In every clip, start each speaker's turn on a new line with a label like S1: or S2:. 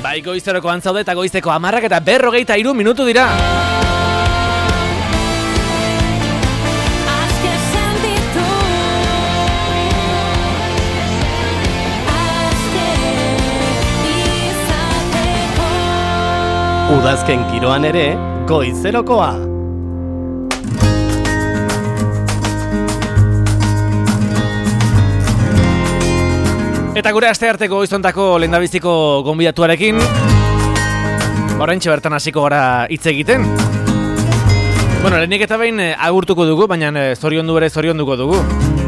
S1: Bai, goizeroko antzaude eta goizeko 10:43 minutu dira.
S2: Udazken giroan ere, goizerokoa.
S1: Eta gure astearteko goizontako lehendabiziko gonbidatuarekin oraintxe bertan hasiko gara hitz egiten. Bueno, lehenik eta behin agurtuko dugu, baina zorionduko dugu.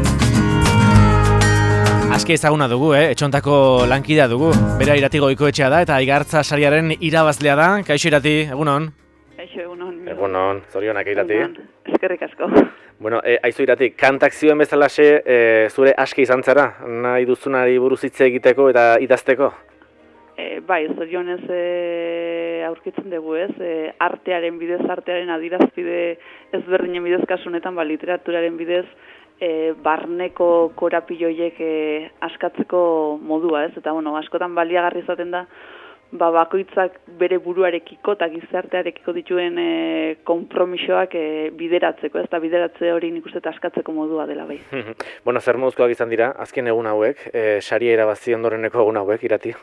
S1: Aske ezaguna dugu, etxontako lankidea dugu. Bera Irati Goikoetxea da eta Igartza sariaren irabazlea da. Kaixo Irati, egunon.
S3: Kaixo, egunon.
S1: Egunon, zorionak Irati.
S3: Eskerrik asko.
S1: Bueno, aizu Irati, kantak zioen bezalaxe zure aske izan zara, nahi duzunari buruz hitz egiteko eta idazteko?
S3: Bai, zorionez aurkitzen dugu ez, artearen bidez, artearen adirazpide ezberdinen bidez kasunetan, literaturaren bidez, barneko korapilloiek askatzeko modua ez, eta askotan baliagarri izaten da, bakoitzak bere buruarekiko eta gizartearekiko dituen konpromisoak bideratzeko, ez da bideratze hori nik uste askatzeko modua dela bai.
S1: Bueno, zer moduzkoak izan dira, azken egun hauek, saria irabazi ondoreneko egun hauek, Irati?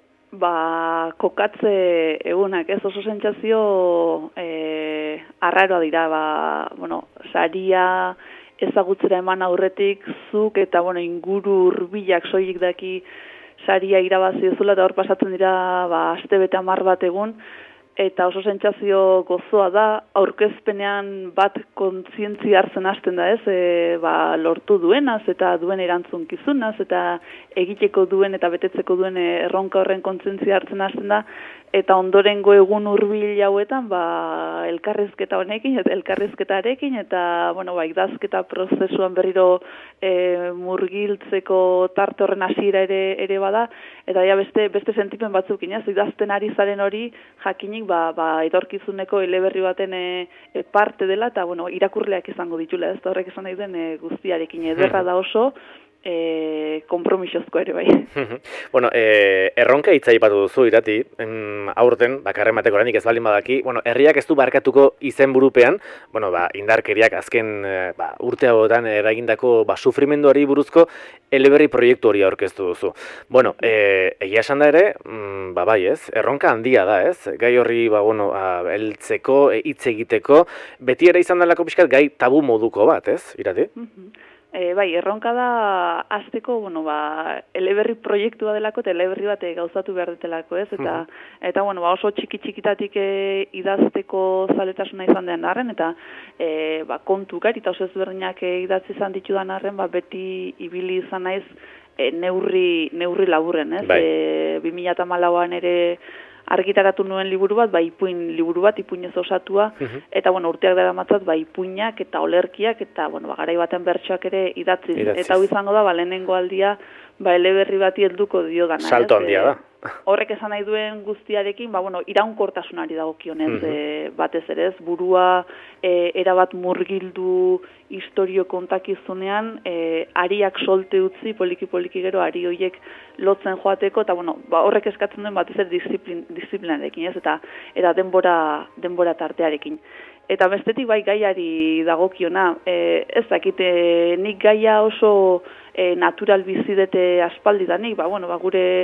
S3: Kokatze egunak, ez oso sentsazio arraroa dira, saria ezagutzera eman aurretik zuk eta inguru hurbilak soilik daki saria irabazi duzula eta hor pasatzen dira astebete 10 bat egun eta oso sentsazio gozoa da, aurkezpenean bat kontzientzia hartzen hasten da ez, lortu duenaz eta duen erantzunkizunaz eta egiteko duen eta betetzeko duen erronka horren kontzientzia hartzen hasten da eta ondorengo egun hurbil hauetan elkarrizketa honekin eta elkarrizketarekin eta idazketa prozesuan berriro murgiltzeko tarte horren hasiera ere bada eta beste sentipen batzukin ez, idazten ari zaren hori jakinik etorkizuneko eleberri baten parte dela eta irakurleak izango ditula ez, horrek esan nahi den guztiarekin ederra da oso konpromisozko ere bai.
S1: Bueno, erronka hitza aipatu duzu Irati, aurten, bakarren bateko oraindik ez baldin badaki, herriak ez du barkatuko izenburupean, indarkeriak azken urte hauetan eragindako sufrimenduari buruzko eleberri proiektu hori aurkeztu duzu. Bueno, egia esan da ere, bai ez, erronka handia da ez, gai horri heltzeko, hitz egiteko, beti ere izan delako pixkat gai tabu moduko bat ez, Irati?
S3: Bai, erronka da hasteko, eleberri proiektua delako eta eleberri bat gauzatu behar detelako, ez? Eta oso txikitatik idazteko zaletasuna izan den arren, eta kontu gari eta oso ezberdinak idatzi izan ditudan arren, beti ibili izan naiz neurri laburren, ez? 2014an ere argitaratu nuen liburu bat, ipuin liburu bat, ipuinez osatua, eta urteak dara matzat, ipuinak eta olerkiak, eta garai baten bertsoak ere idatziz. Eta hau izango da, lehenengo aldia, eleberri bati helduko dio dana.
S1: Salto handia da.
S3: Horrek esan nahi duen guztiarekin, iraunkortasunari dagokionez, batez ere ez, burua erabat murgildu historio kontakizunean, ariak solte utzi, poliki gero ari horiek lotzen joateko, eta horrek eskatzen duen batez ere disiplinarekin, ez, eta denbora tartearekin. Eta bestetik gaiari dagokiona, ez dakite, nik gaia oso natural bizidete aspaldidanik, gure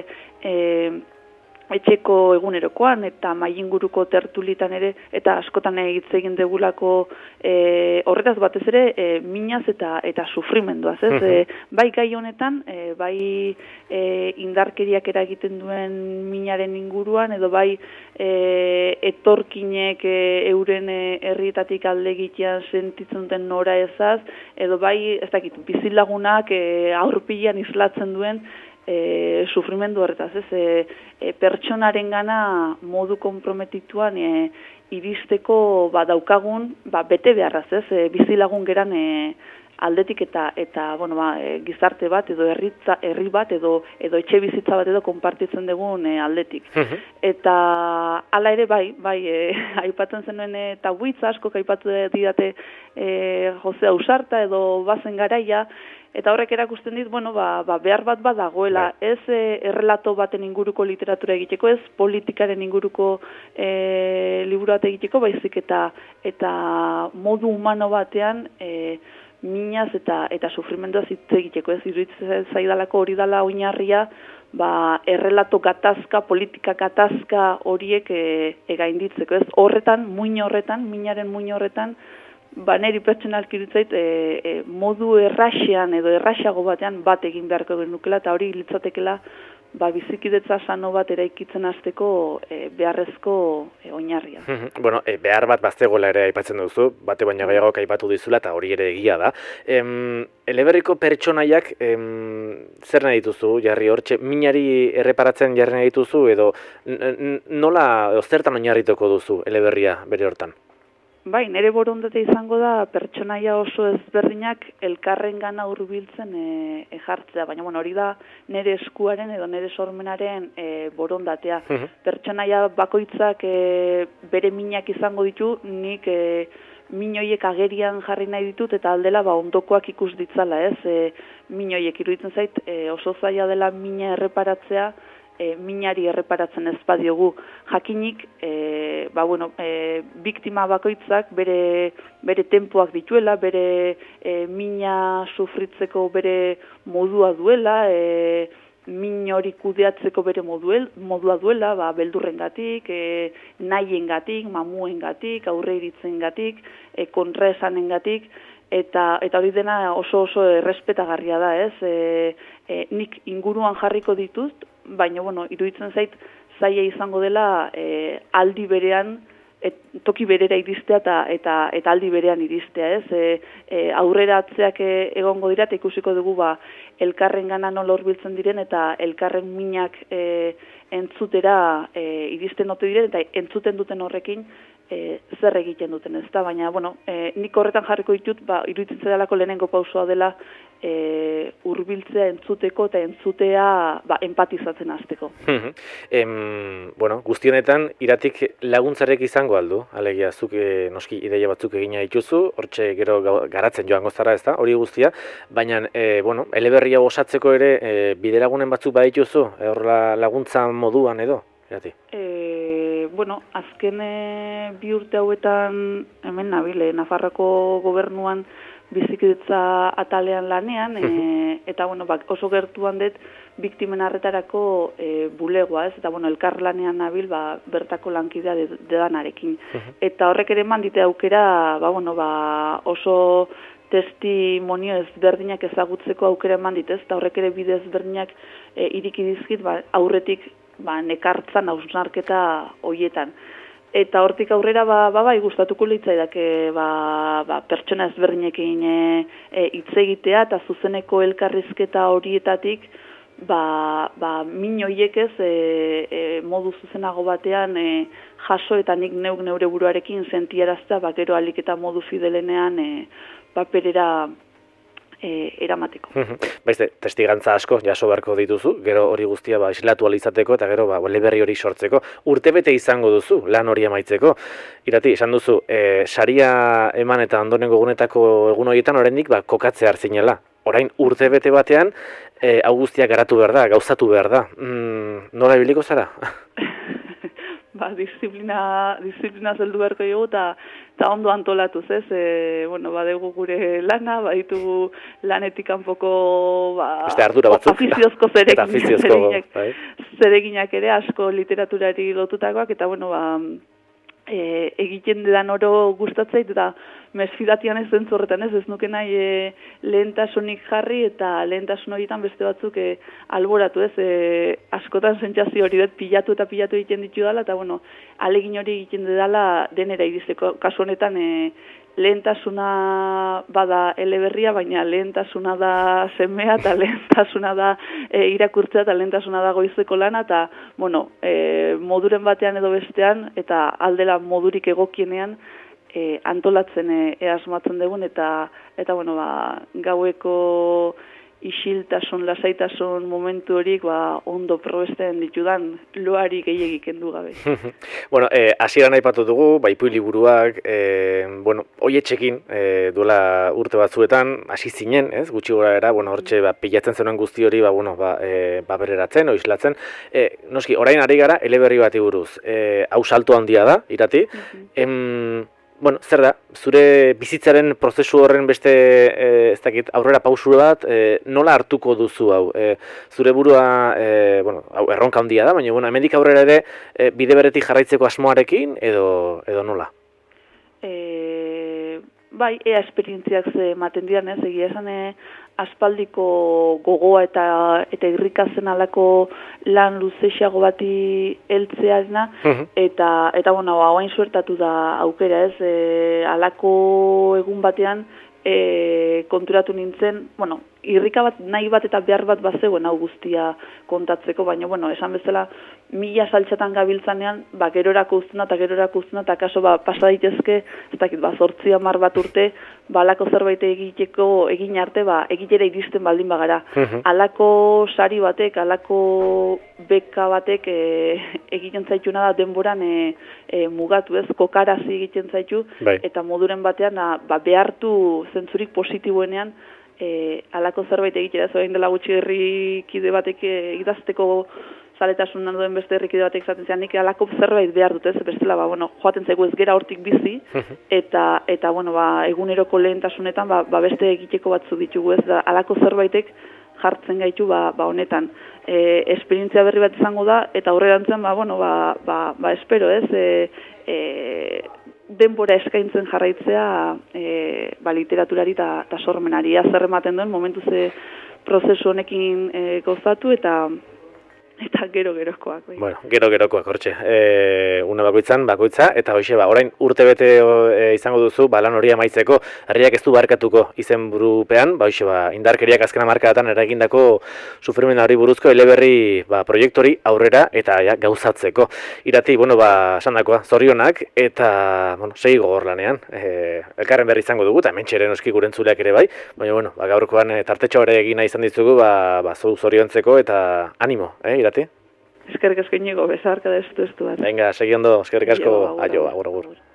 S3: etxeko egunerokoan eta mailinguruko tertulitan ere eta askotan hitz egin degulako horretaz batez ere minaz eta sufrimenduaz, ez? Bai gai honetan, indarkeriak eragiten duen minaren inguruan edo etorkinek euren herrietatik alde egitean sentitzen duten nora ezaz edo ez dakit, bizilagunak aurpilean islatzen duen sufrimendu horretaz, ez? Pertsonaren gana modu konprometituan iristeko daukagun bete beharraz, ez? Bizilagun geran aldetik eta bueno, gizarte bat edo herri bat edo etxe bizitza bat edo konpartitzen dugun aldetik. Eta hala ere bai, aipatzen zenuen eta buitza asko aipatu didate Jose Ausarta edo bazen garaia, eta horrek erakusten dit, bueno, behar bat badagoela, ez errelato baten inguruko literatura egiteko, ez politikaren inguruko liburu bat egiteko, baizik eta modu humano batean minaz eta sufrimendua hitz egiteko, ez iruditzen zaidalako hori dela oinarria, errelato gatazka, politika gatazka horiek gainditzeko, ez horretan, minaren muin horretan, neri pertsonalki ditzait modu erraxean edo erraxago batean bat egin beharko genukela, eta hori litzatekela bizikidetza sano bat eraikitzen hasteko beharrezko oinarria.
S1: Bueno, behar bat baztegoela ere aipatzen duzu, bate baina gehiago aipatu dizula eta hori ere egia da. Eleberriko pertsonaiak zer nahi dituzu, jarri hortxe, minari erreparatzen jarri nahi dituzu, edo nola, zertan oinarrituko duzu eleberria bere hortan?
S3: Bai, nire borondate izango da pertsonaia oso ezberdinak elkarrengana hurbiltzen jartzea, baina bueno, hori da nire eskuaren edo nire sormenaren borondatea. Pertsonaia bakoitzak bere minak izango ditu, nik min horiek agerian jarri nahi ditut eta aldela ondokoak ikus ditzala, ez? Min horiek iruditzen zait oso zaila dela mina erreparatzea, minari erreparatzen ez badiogu. Jakinik, biktima bakoitzak bere tempoak dituela, bere mina sufritzeko bere modua duela, min hori kudeatzeko bere modua duela, beldurrengatik, nahiengatik, mamuengatik, aurreiritzengatik, kontraesanengatik, eta hori dena oso errespetagarria da, ez? Nik inguruan jarriko ditut, baina, iruditzen zait, zaila izango dela aldi berean, toki berera iristea eta aldi berean iristea, ez? Aurrera atzeak egongo dira, eta ikusiko dugu elkarren gana nola hurbiltzen diren, eta elkarren minak entzutera iristen ote diren, eta entzuten duten horrekin zer egiten duten, ez da? Baina, nik horretan jarriko ditut, iruditzen zedalako lehenengo pausoa dela hurbiltzea entzuteko eta entzutea empatizatzen hasteko.
S1: Guzti honetan, iratik laguntzarek izango aldu, alegia, zuk noski ideia batzuk egina dituzu, hortxe gero garatzen joango zara, ez da, hori guztia, baina, eleberria osatzeko ere bidelagunen batzuk badituzu, horrela laguntza moduan edo, irati?
S3: Azken 2 urte hauetan hemen nabile, Nafarroko gobernuan bizikidetza atalean lanean, eta oso gertuan dut biktimen arretarako bulegoa, ez? Eta elkar lanean nabil bertako lankidea dedanarekin. Eta horrek ere eman dite aukera, oso testimonio ezberdinak ezagutzeko aukera eman dit, ez? Eta horrek ere bide ezberdinak iriki dizkit aurretik nekartzan hausnarketa hoietan. Eta hortik aurrera gustatuko litzaidake pertsona ezberdinekin hitz egitea eta zuzeneko elkarrizketa horietatik min horiek ez modu zuzenago batean jaso eta nik neure buruarekin sentiaraztea gero alik eta modu fidelenean paperera eramateko.
S1: Baizte, testigantza asko jaso beharko dituzu, gero hori guztia islatu alizateko eta gero eleberri hori sortzeko. Urtebete izango duzu, lan hori amaitzeko. Irati, esan duzu, saria eman eta ondorengo egunetako egun horietan oraindik kokatze hartzinela. Orain urtebete batean, hau guztia garatu behar da, gauzatu behar da. Nola ibiliko zara?
S3: Disiplina zeldu beharko dugu eta ondo antolatuz, ez? Badegu gure lana, baditugu lanetik kanpoko afiziozko zereginak ere, asko literaturari lotutakoak, eta egiten dedan oro gustatzait, eta mesfidatian ez zentzu horretan, ez nuke nahi lehentasunik jarri, eta lehentasun horietan beste batzuk alboratu, ez? Askotan sentsazio hori dut pilatu egiten ditu dela, eta alegin hori egiten dela denera iristeko. Kasu honetan lehentasuna bada eleberria, baina lehentasuna da semea, eta lehentasuna da irakurtzea, eta lehentasuna da goizeko lana, eta moduren batean edo bestean, eta aldela modurik egokienean, antolatzen asmatzen dugun, eta bueno, gaueko isiltasun, lasaitasun momentu horik ondo probesten ditudan loari gehiagik kendu gabe.
S1: Bueno, hasieran aipatu dugu, ipuin liburuak, bueno, hoietxekin duela urte batzuetan hasi zinen, ez? Gutxi gora era, bueno, hortxe pilatzen zenuen guzti hori, berreratzen, islatzen. Noski, orain ari gara eleberri bati buruz. Hau salto handia da, Irati. Bueno, zer da, zure bizitzaren prozesu horren beste, ez dakit, aurrera pausu bat, nola hartuko duzu hau? Zure burua, bueno, hau erronka handia da, baina, bueno, hemendik aurrera ere bide beretik jarraitzeko asmoarekin, edo nola?
S3: Bai, esperientziak ze ematen dian, ez, egia esan aspaldiko gogoa eta irrikazen alako lan luzeixago bati heltzearena, eta bueno, hain suertatu da aukera, ez, alako egun batean konturatu nintzen, bueno, irrika bat, nahi bat eta behar bat bazegoen hau guztia kontatzeko, baina, bueno, esan bezala, 1000 saltxatan gabiltzanean, gerorako uztuna eta kaso pasa daitezke, ez dakit, 8-10 bat urte, alako zerbait egin arte, egitera iristen baldin bagara. Alako sari batek, alako beka batek egiten zaituna da denboran mugatu, ez, kokarazi egiten zaitu, eta moduren batean behartu zentzurik positiboenean alako zerbait egitera, zorain dela gutxi herrikide batek idazteko zaletasunan duen beste herrikide batek izaten zean, nik alako zerbait behar dut, ez, bestela, bueno, joaten zaigu ez gera hortik bizi, eta bueno, eguneroko lehentasunetan, beste egiteko batzu ditugu, ez, da, alako zerbaitek jartzen gaitu, honetan. Esperientzia berri bat izango da, eta aurrerantzen, bueno, espero, ez, denbora eskaintzen jarraitzea literaturari eta sormenari. Zer ematen duen, momentu ze prozesu honekin gozatu eta gero-gerokoak.
S1: Bueno, gero-gerokoak, hortxe. Une bakoitza, eta hoxe, orain urtebete izango duzu, lan hori amaitzeko, herriak ez du barkatuko izenburupean, hoxe, indarkeriak azken hamarkadatan eragindako sufrimen hori buruzko eleberri proiektori aurrera eta gauzatzeko. Irati, bueno, esandakoa, zorionak, eta, bueno, segi gogor lanean, elkarren berri izango dugu, eta hementxeren oski gurentzuleak ere bai, baina, bueno, gaurkoan tartetxo hori egina izan ditugu, zoriontzeko eta animo, Irati?
S3: Eskerrik asko inigo, bezarka da estu bat.
S1: Venga, segi ondo, eskerrik asko, aio, agur.